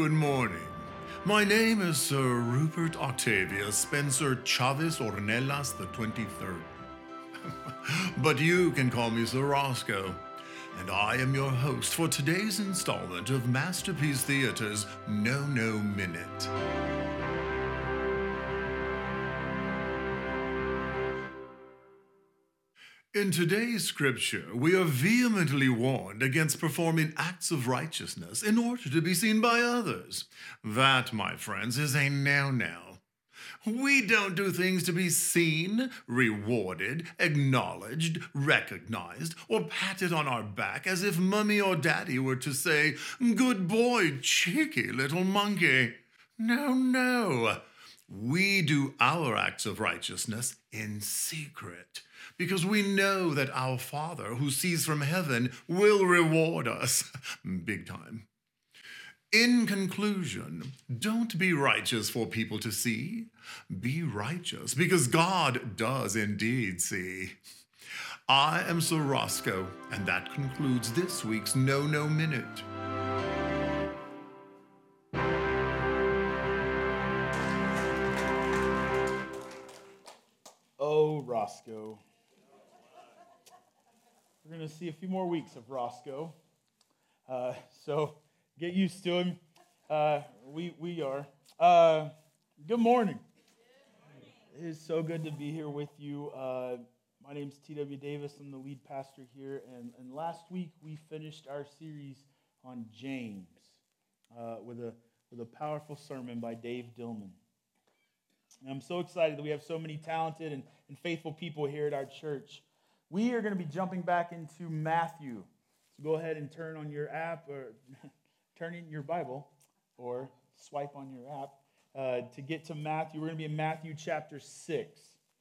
Good morning. My name is Sir Rupert Octavius Spencer Chavez Ornelas the 23rd. But you can call me Sir Roscoe. And I am your host for today's installment of Masterpiece Theater's No No Minute. In today's scripture, we are vehemently warned against performing acts of righteousness in order to be seen by others. That, my friends, is a no-no. We don't do things to be seen, rewarded, acknowledged, recognized, or patted on our back as if Mummy or Daddy were to say, "Good boy, cheeky little monkey." No, no. We do our acts of righteousness in secret because we know that our Father who sees from heaven will reward us big time. In conclusion, don't be righteous for people to see. Be righteous because God does indeed see. I am Sir Roscoe, and that concludes this week's No No Minute. Oh, Roscoe. We're going to see a few more weeks of Roscoe. So get used to him. We are. Good morning. It is so good to be here with you. My name's T.W. Davis. I'm the lead pastor here. And last week we finished our series on James with a powerful sermon by Dave Dillman. And I'm so excited that we have so many talented and faithful people here at our church. We are going to be jumping back into Matthew. So go ahead and turn on your app or turn in your Bible or swipe on your app to get to Matthew. We're going to be in Matthew chapter 6.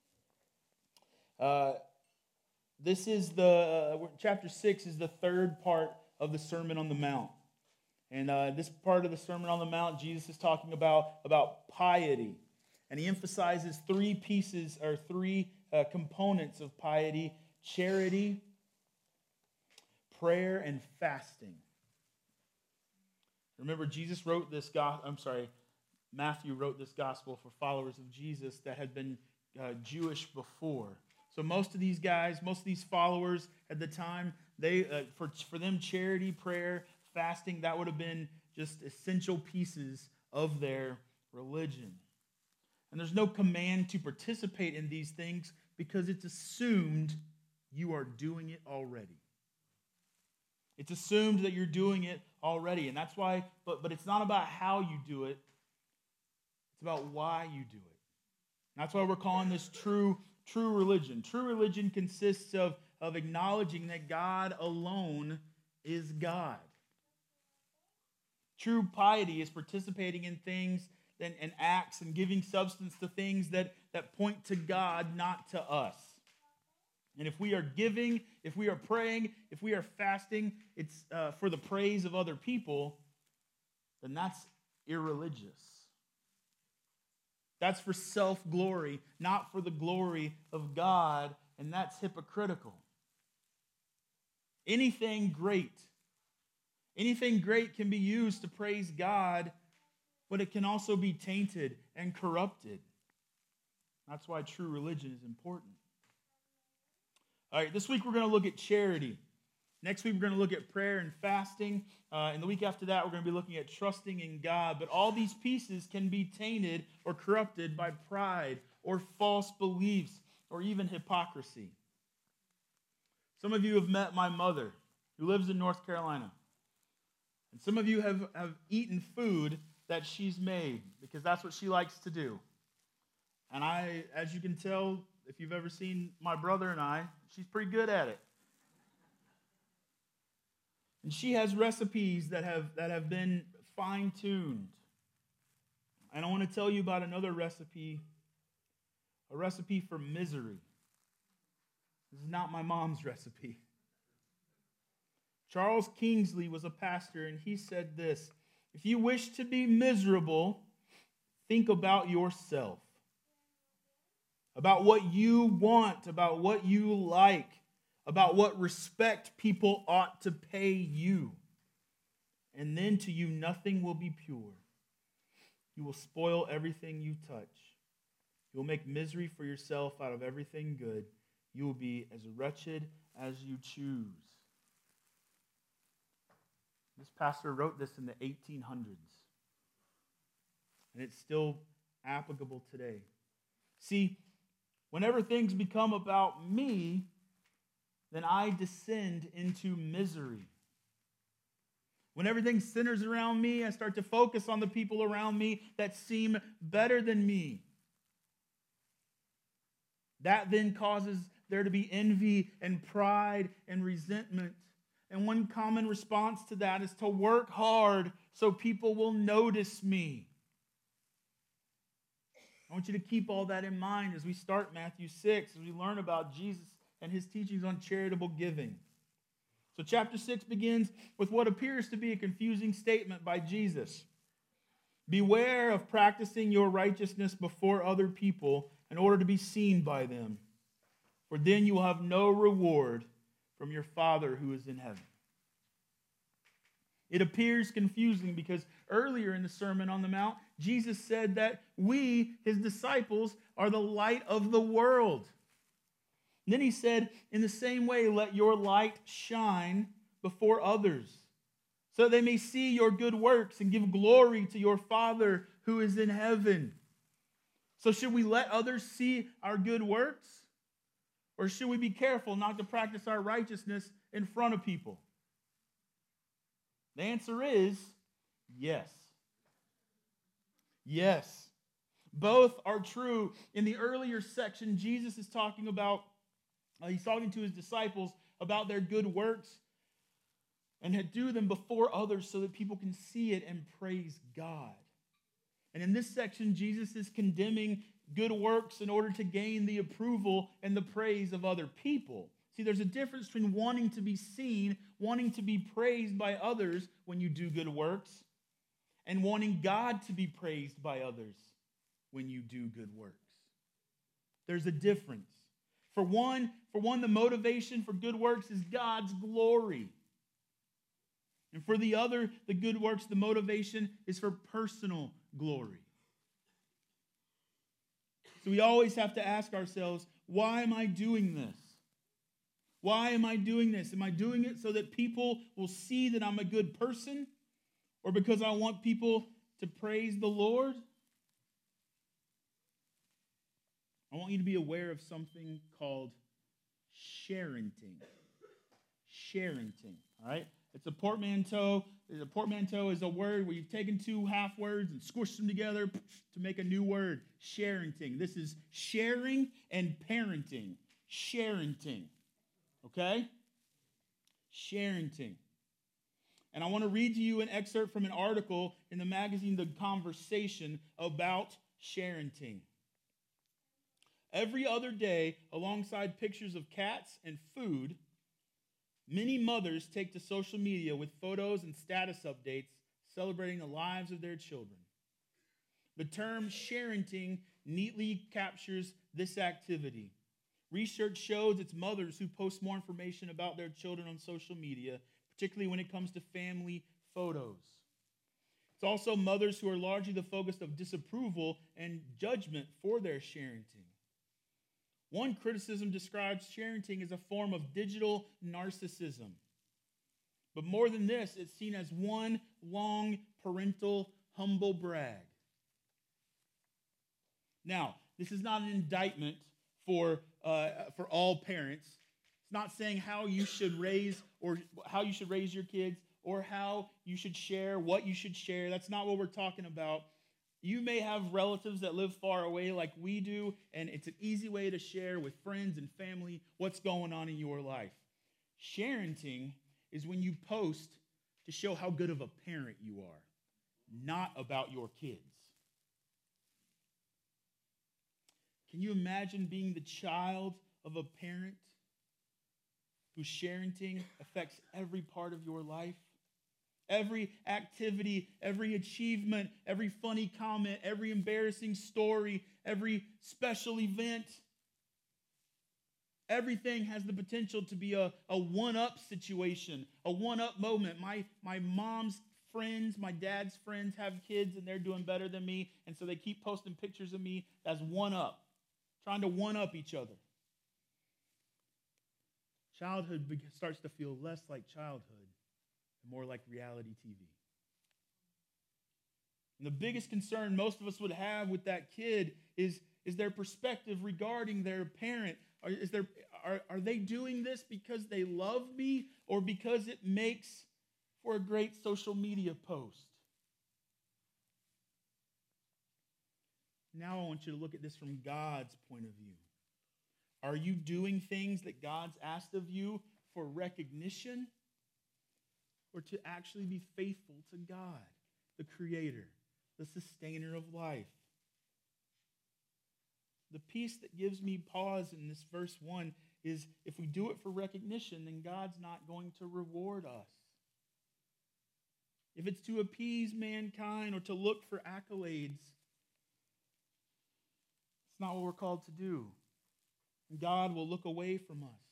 This is chapter 6 is the third part of the Sermon on the Mount. And this part of the Sermon on the Mount, Jesus is talking about piety. And he emphasizes three pieces or three components of piety: charity, prayer, and fasting. Remember, Matthew wrote this gospel for followers of Jesus that had been Jewish before. So most of these guys, most of these followers at the time, for them, charity, prayer, fasting, that would have been just essential pieces of their religion. And there's no command to participate in these things because it's assumed you are doing it already. It's assumed that you're doing it already. And that's why, but it's not about how you do it. It's about why you do it. And that's why we're calling this true religion. True religion consists of acknowledging that God alone is God. True piety is participating in things and acts and giving substance to things that point to God, not to us. And if we are giving, if we are praying, if we are fasting, it's for the praise of other people, then that's irreligious. That's for self-glory, not for the glory of God, and that's hypocritical. Anything great can be used to praise God, but it can also be tainted and corrupted. That's why true religion is important. All right, this week we're going to look at charity. Next week we're going to look at prayer and fasting. And the week after that we're going to be looking at trusting in God. But all these pieces can be tainted or corrupted by pride or false beliefs or even hypocrisy. Some of you have met my mother, who lives in North Carolina. And some of you have eaten food that she's made, because that's what she likes to do. And as you can tell, if you've ever seen my brother and I, she's pretty good at it. And she has recipes that have been fine-tuned. And I want to tell you about another recipe, a recipe for misery. This is not my mom's recipe. Charles Kingsley was a pastor, and he said this: if you wish to be miserable, think about yourself, about what you want, about what you like, about what respect people ought to pay you. and then to you nothing will be pure. You will spoil everything you touch. You will make misery for yourself out of everything good. You will be as wretched as you choose. This pastor wrote this in the 1800s, and it's still applicable today. See, whenever things become about me, then I descend into misery. When everything centers around me, I start to focus on the people around me that seem better than me. That then causes there to be envy and pride and resentment. And one common response to that is to work hard so people will notice me. I want you to keep all that in mind as we start Matthew 6, as we learn about Jesus and his teachings on charitable giving. So chapter 6 begins with what appears to be a confusing statement by Jesus. Beware of practicing your righteousness before other people in order to be seen by them, for then you will have no reward from your Father who is in heaven. It appears confusing because earlier in the Sermon on the Mount, Jesus said that we, his disciples, are the light of the world. And then he said, in the same way, let your light shine before others, so they may see your good works and give glory to your Father who is in heaven. So should we let others see our good works? Or should we be careful not to practice our righteousness in front of people? The answer is yes. Yes. Both are true. In the earlier section, Jesus is talking about, he's talking to his disciples about their good works and to do them before others so that people can see it and praise God. And in this section, Jesus is condemning good works in order to gain the approval and the praise of other people. See, there's a difference between wanting to be seen, wanting to be praised by others when you do good works, and wanting God to be praised by others when you do good works. There's a difference. For one, the motivation for good works is God's glory. And for the other, the good works, the motivation is for personal glory. So we always have to ask ourselves, why am I doing this? Why am I doing this? Am I doing it so that people will see that I'm a good person? Or because I want people to praise the Lord? I want you to be aware of something called sharenting. Sharenting, all right? It's a portmanteau. A portmanteau is a word where you've taken two half words and squished them together to make a new word. Sharenting. This is sharing and parenting. Sharenting. Okay? Sharenting. And I want to read to you an excerpt from an article in the magazine The Conversation about sharenting. Every other day, alongside pictures of cats and food, many mothers take to social media with photos and status updates celebrating the lives of their children. The term sharenting neatly captures this activity. Research shows it's mothers who post more information about their children on social media, particularly when it comes to family photos. It's also mothers who are largely the focus of disapproval and judgment for their sharenting. One criticism describes sharenting as a form of digital narcissism. But more than this, it's seen as one long parental humble brag. Now, this is not an indictment for all parents. It's not saying how you should raise your kids or how you should share, what you should share. That's not what we're talking about. You may have relatives that live far away like we do, and it's an easy way to share with friends and family what's going on in your life. Sharenting is when you post to show how good of a parent you are, not about your kids. Can you imagine being the child of a parent whose sharenting affects every part of your life? Every activity, every achievement, every funny comment, every embarrassing story, every special event. Everything has the potential to be a one-up situation, a one-up moment. My mom's friends, my dad's friends have kids and they're doing better than me, and so they keep posting pictures of me as one up, trying to one up each other. Childhood starts to feel less like childhood and more like reality TV. And the biggest concern most of us would have with that kid is their perspective regarding their parent. Are they doing this because they love me or because it makes for a great social media post? Now I want you to look at this from God's point of view. Are you doing things that God's asked of you for recognition or to actually be faithful to God, the Creator, the sustainer of life? The piece that gives me pause in this verse 1 is if we do it for recognition, then God's not going to reward us. If it's to appease mankind or to look for accolades, it's not what we're called to do. God will look away from us.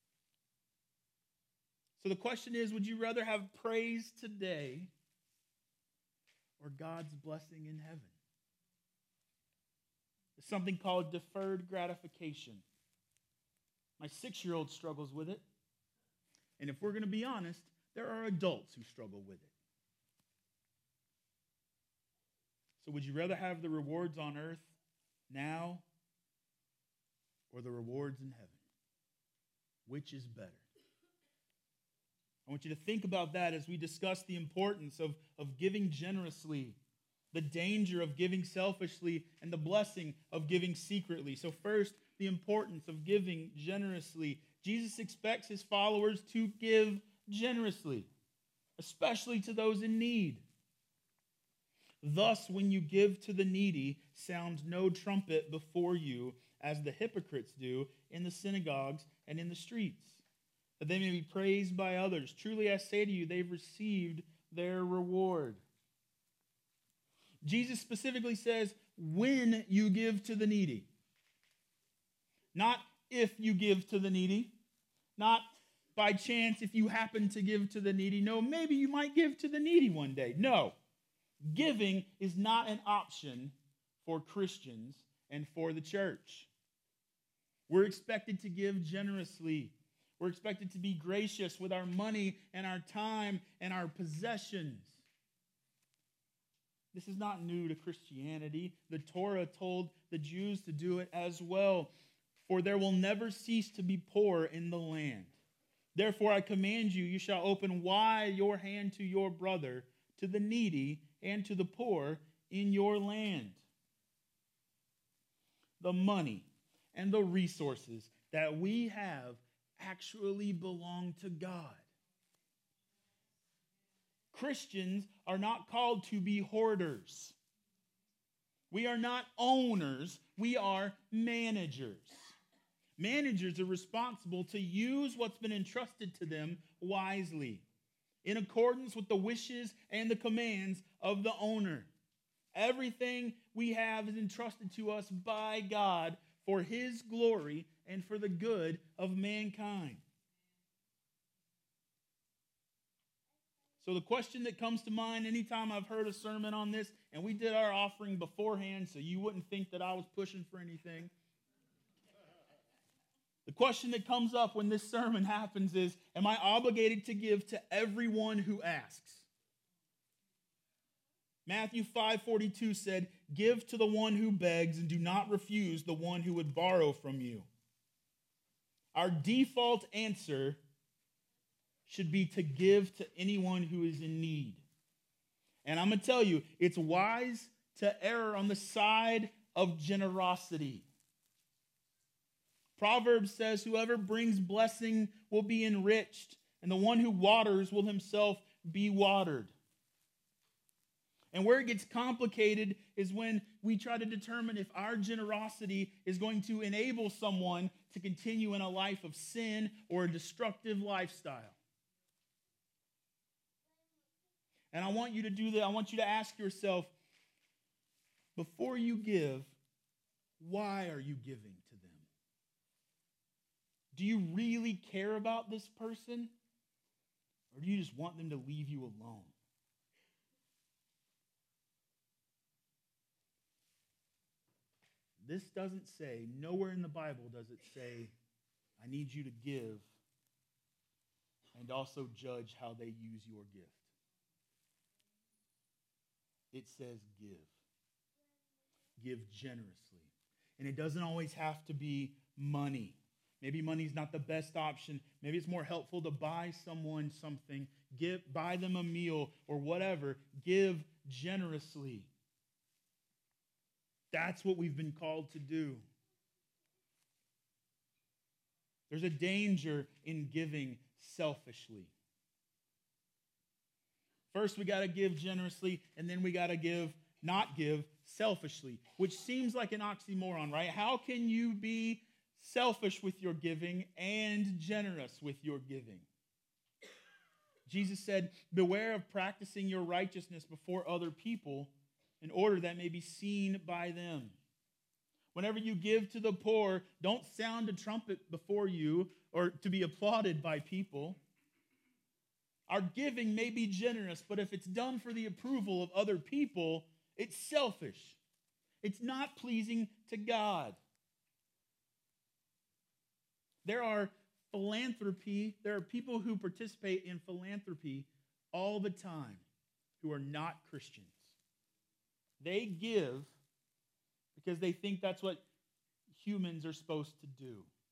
So the question is, would you rather have praise today or God's blessing in heaven? There's something called deferred gratification. My 6-year-old struggles with it. And if we're going to be honest, there are adults who struggle with it. So would you rather have the rewards on earth now or the rewards in heaven? Which is better? I want you to think about that as we discuss the importance of giving generously, the danger of giving selfishly, and the blessing of giving secretly. So first, the importance of giving generously. Jesus expects his followers to give generously, especially to those in need. Thus, when you give to the needy, sound no trumpet before you, as the hypocrites do in the synagogues and in the streets, that they may be praised by others. Truly, I say to you, they've received their reward. Jesus specifically says, when you give to the needy. Not if you give to the needy. Not by chance if you happen to give to the needy. No, maybe you might give to the needy one day. No. Giving is not an option for Christians and for the church. We're expected to give generously. We're expected to be gracious with our money and our time and our possessions. This is not new to Christianity. The Torah told the Jews to do it as well. For there will never cease to be poor in the land. Therefore I command you, you shall open wide your hand to your brother, to the needy, and to the poor in your land. The money and the resources that we have actually belong to God. Christians are not called to be hoarders. We are not owners, we are managers. Managers are responsible to use what's been entrusted to them wisely, in accordance with the wishes and the commands of the owner. Everything we have is entrusted to us by God for his glory and for the good of mankind. So the question that comes to mind anytime I've heard a sermon on this, and we did our offering beforehand so you wouldn't think that I was pushing for anything. The question that comes up when this sermon happens is, am I obligated to give to everyone who asks? Matthew 5:42 said, give to the one who begs and do not refuse the one who would borrow from you. Our default answer should be to give to anyone who is in need. And I'm going to tell you, it's wise to err on the side of generosity. Proverbs says, whoever brings blessing will be enriched, and the one who waters will himself be watered. And where it gets complicated is when we try to determine if our generosity is going to enable someone to continue in a life of sin or a destructive lifestyle. And I want you to do that. I want you to ask yourself, before you give, why are you giving to them? Do you really care about this person? Or do you just want them to leave you alone? this doesn't say, nowhere in the Bible does it say, I need you to give and also judge how they use your gift. It says give. Give generously. And it doesn't always have to be money. Maybe money's not the best option. Maybe it's more helpful to buy someone something, buy them a meal or whatever. Give generously. That's what we've been called to do. There's a danger in giving selfishly. First, we got to give generously, and then we got to not give selfishly, which seems like an oxymoron, right? How can you be selfish with your giving and generous with your giving? Jesus said, beware of practicing your righteousness before other people in order that may be seen by them. Whenever you give to the poor, don't sound a trumpet before you or to be applauded by people. Our giving may be generous, but if it's done for the approval of other people, it's selfish. It's not pleasing to God. There are people who participate in philanthropy all the time who are not Christians. They give because they think that's what humans are supposed to do.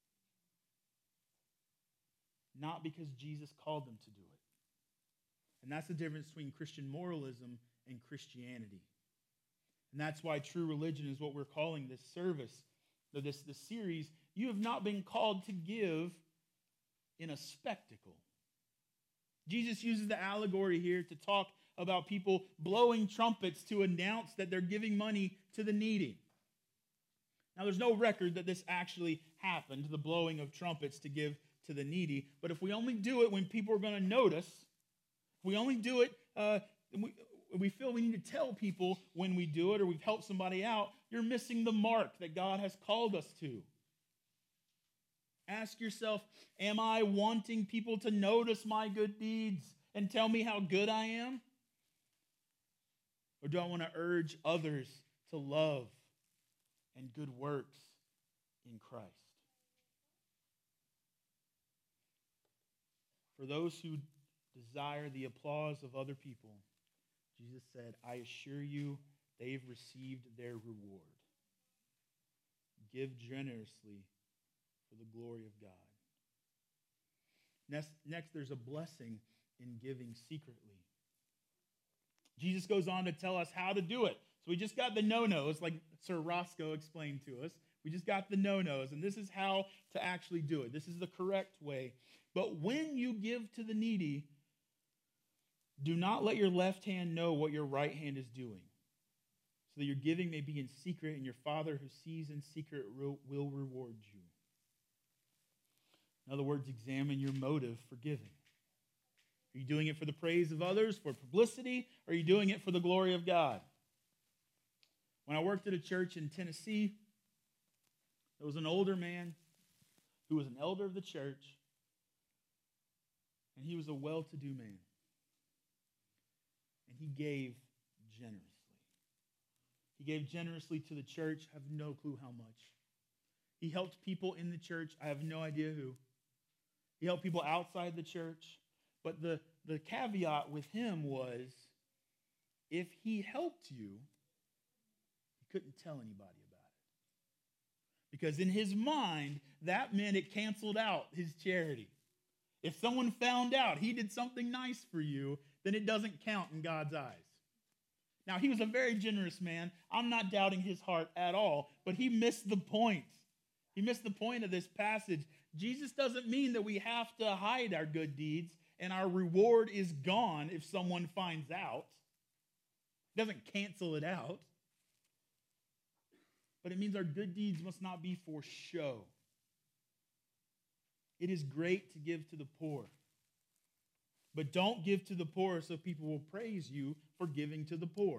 Not because Jesus called them to do it. And that's the difference between Christian moralism and Christianity. And that's why true religion is what we're calling this service, or this series. You have not been called to give in a spectacle. Jesus uses the allegory here to talk about people blowing trumpets to announce that they're giving money to the needy. Now, there's no record that this actually happened, the blowing of trumpets to give to the needy. But if we only do it when people are going to notice, if we only do it, we feel we need to tell people when we do it or we've helped somebody out, you're missing the mark that God has called us to. Ask yourself, am I wanting people to notice my good deeds and tell me how good I am? Or do I want to urge others to love and good works in Christ? For those who desire the applause of other people, Jesus said, I assure you, they've received their reward. Give generously for the glory of God. Next, there's a blessing in giving secretly. Jesus goes on to tell us how to do it. So we just got the no-nos, like Sir Roscoe explained to us. We just got the no-nos, and this is how to actually do it. This is the correct way. But when you give to the needy, do not let your left hand know what your right hand is doing, so that your giving may be in secret, and your Father who sees in secret will reward you. In other words, examine your motive for giving. Are you doing it for the praise of others, for publicity, or are you doing it for the glory of God? When I worked at a church in Tennessee, there was an older man who was an elder of the church, and he was a well-to-do man. And he gave generously. He gave generously to the church. I have no clue how much. He helped people in the church. I have no idea who. He helped people outside the church. But the caveat with him was, if he helped you, he couldn't tell anybody about it. Because in his mind, that meant it canceled out his charity. If someone found out he did something nice for you, then it doesn't count in God's eyes. Now, he was a very generous man. I'm not doubting his heart at all, but he missed the point. He missed the point of this passage. Jesus doesn't mean that we have to hide our good deeds and our reward is gone if someone finds out. It doesn't cancel it out. But it means our good deeds must not be for show. It is great to give to the poor. But don't give to the poor so people will praise you for giving to the poor.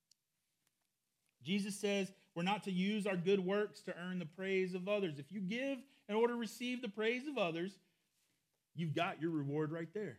Jesus says we're not to use our good works to earn the praise of others. If you give in order to receive the praise of others, you've got your reward right there.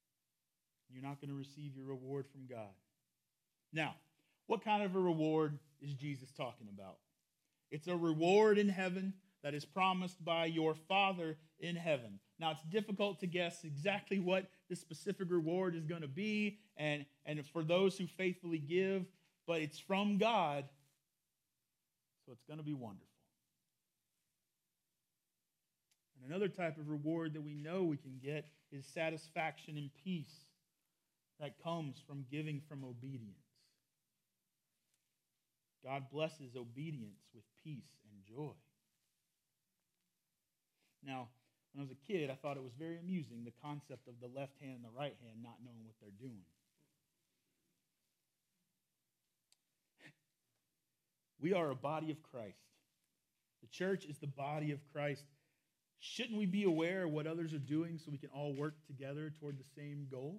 You're not going to receive your reward from God. Now, what kind of a reward is Jesus talking about? It's a reward in heaven that is promised by your Father in heaven. Now, it's difficult to guess exactly what the specific reward is going to be, and for those who faithfully give, but it's from God, so it's going to be wonderful. And another type of reward that we know we can get is satisfaction and peace that comes from giving from obedience. God blesses obedience with peace and joy. Now, when I was a kid, I thought it was very amusing, the concept of the left hand and the right hand not knowing what they're doing. We are a body of Christ. The church is the body of Christ. Shouldn't we be aware of what others are doing so we can all work together toward the same goal?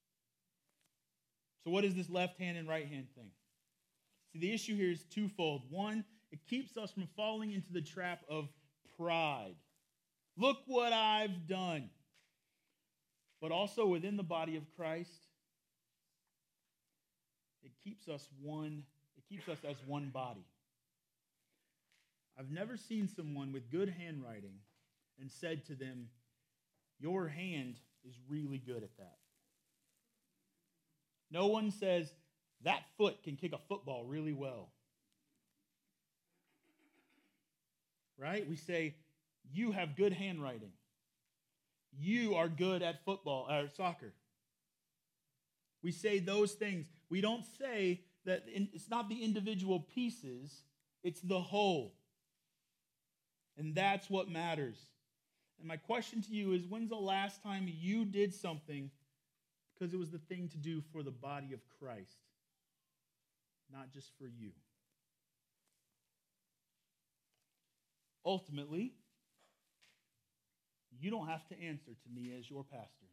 So what is this left hand and right hand thing? See, the issue here is twofold. One, it keeps us from falling into the trap of pride. Look what I've done. But also within the body of Christ, it keeps us as one body. I've never seen someone with good handwriting and said to them, your hand is really good at that. No one says, that foot can kick a football really well. Right? We say, you have good handwriting. You are good at football or soccer. We say those things. We don't say that it's not the individual pieces, it's the whole. And that's what matters. And my question to you is, when's the last time you did something because it was the thing to do for the body of Christ, not just for you? Ultimately, you don't have to answer to me as your pastor.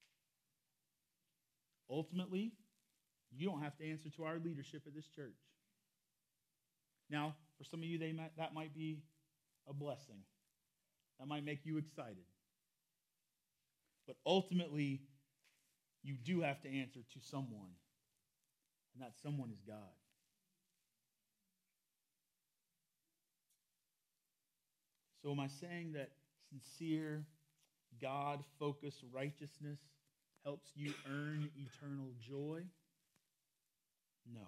Ultimately, you don't have to answer to our leadership at this church. Now, for some of you, that might be a blessing. That might make you excited. But ultimately, you do have to answer to someone, and that someone is God. So am I saying that sincere, God-focused righteousness helps you earn eternal joy? No.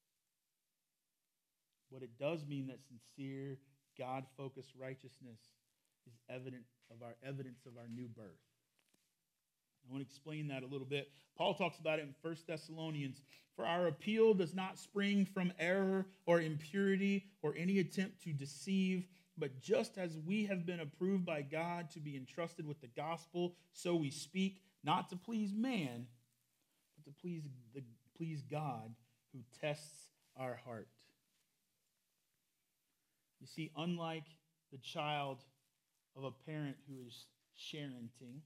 But it does mean that sincere, God-focused righteousness is evidence of our new birth. I want to explain that a little bit. Paul talks about it in 1 Thessalonians. For our appeal does not spring from error or impurity or any attempt to deceive, but just as we have been approved by God to be entrusted with the gospel, so we speak, not to please man, but to please God who tests our heart. You see, unlike the child of a parent who is parenting,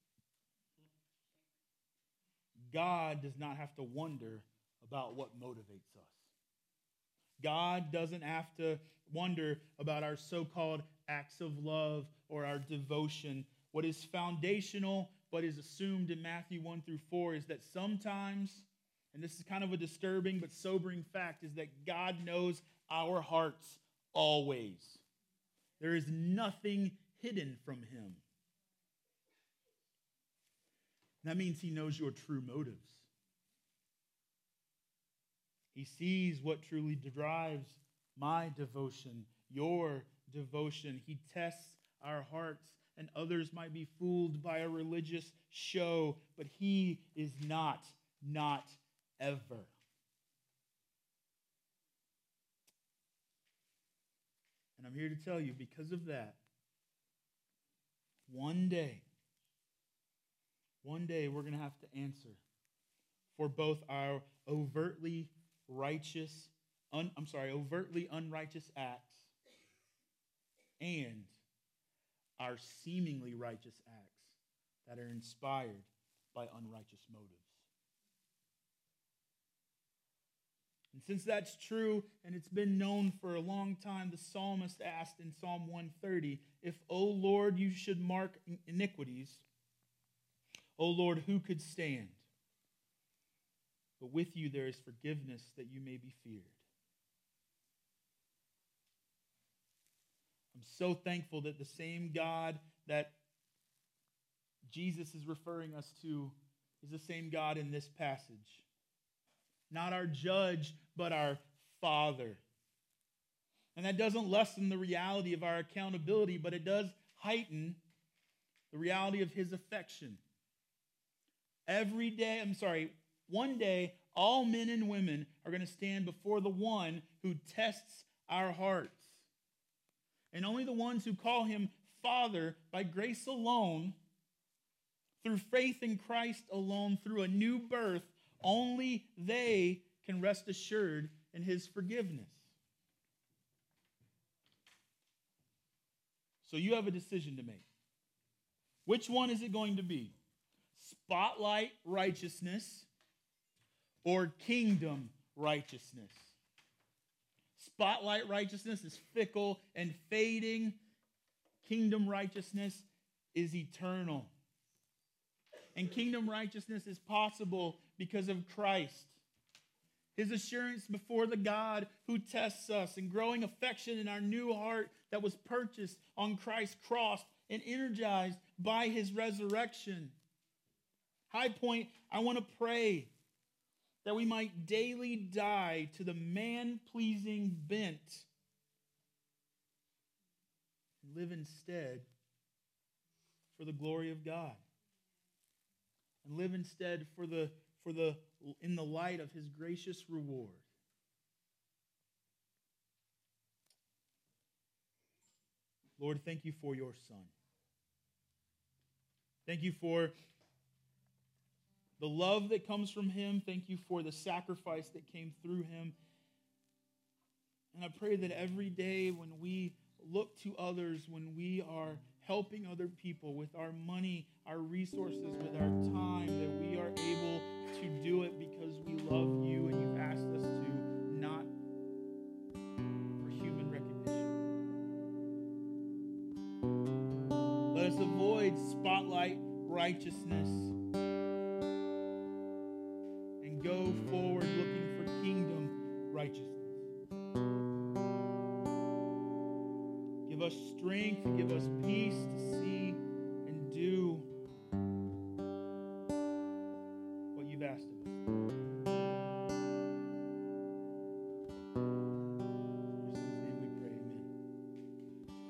God does not have to wonder about what motivates us. God doesn't have to wonder about our so-called acts of love or our devotion. What is foundational but is assumed in Matthew 1 through 4 is that sometimes, and this is kind of a disturbing but sobering fact, is that God knows our hearts always. There is nothing hidden from him. That means he knows your true motives. He sees what truly drives my devotion, your devotion. He tests our hearts, and others might be fooled by a religious show, but he is not ever. And I'm here to tell you, because of that, one day we're going to have to answer for both our overtly unrighteous acts and our seemingly righteous acts that are inspired by unrighteous motives. And since that's true, and it's been known for a long time, the psalmist asked in Psalm 130, if, O Lord, you should mark iniquities, O Lord, who could stand? But with you there is forgiveness that you may be feared. I'm so thankful that the same God that Jesus is referring us to is the same God in this passage. Not our judge, but our Father. And that doesn't lessen the reality of our accountability, but it does heighten the reality of his affection. One day, all men and women are going to stand before the one who tests our hearts. And only the ones who call him Father by grace alone, through faith in Christ alone, through a new birth, only they can rest assured in his forgiveness. So you have a decision to make. Which one is it going to be? Spotlight righteousness or kingdom righteousness? Spotlight righteousness is fickle and fading. Kingdom righteousness is eternal. And kingdom righteousness is possible because of Christ. His assurance before the God who tests us, and growing affection in our new heart that was purchased on Christ's cross and energized by his resurrection. High Point, I want to pray that we might daily die to the man-pleasing bent and live instead for the glory of God. And live instead in the light of his gracious reward. Lord, thank you for your Son. Thank you for the love that comes from him. Thank you for the sacrifice that came through him. And I pray that every day when we look to others, when we are helping other people with our money, our resources, with our time, that we are able to do it because we love you and you've asked us to, not for human recognition. Let us avoid spotlight righteousness and go forward looking for kingdom righteousness. Give us strength, give us peace.